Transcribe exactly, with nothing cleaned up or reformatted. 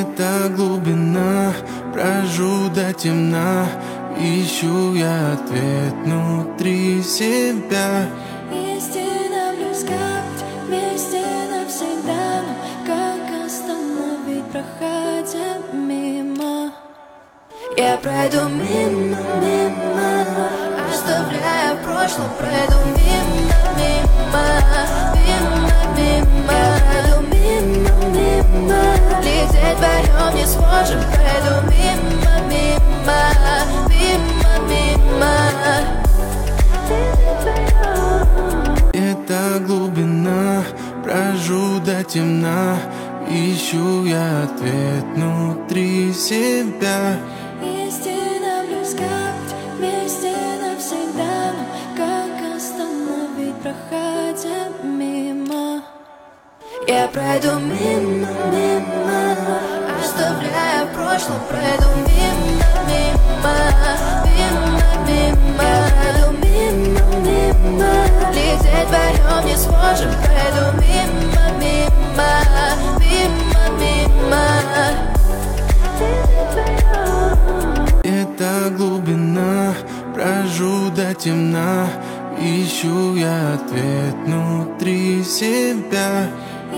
Это глубина, брожу до темна, ищу я ответ внутри себя. Истина близка, вместе навсегда, но как остановить, проходя мимо? Я пройду мимо, мимо, оставляя в прошлом, пройду мимо, мимо, мимо, мимо. Я пройду мимо, мимо, лететь вдвоем не сможем, пройду мимо, мимо, мимо, мимо. Это глубина, брожу до темна, ищу я ответ внутри себя. Истина близка, вместе навсегда, но как остановить, проходя мимо? Я пройду мимо, мимо, оставляя в прошлом, пройду мимо, мимо, мимо, мимо. Я пройду мимо, мимо, лететь вдвоем не сможем, пройду мимо, мимо, мимо, мимо. Это глубина, брожу до темна, ищу я ответ внутри себя.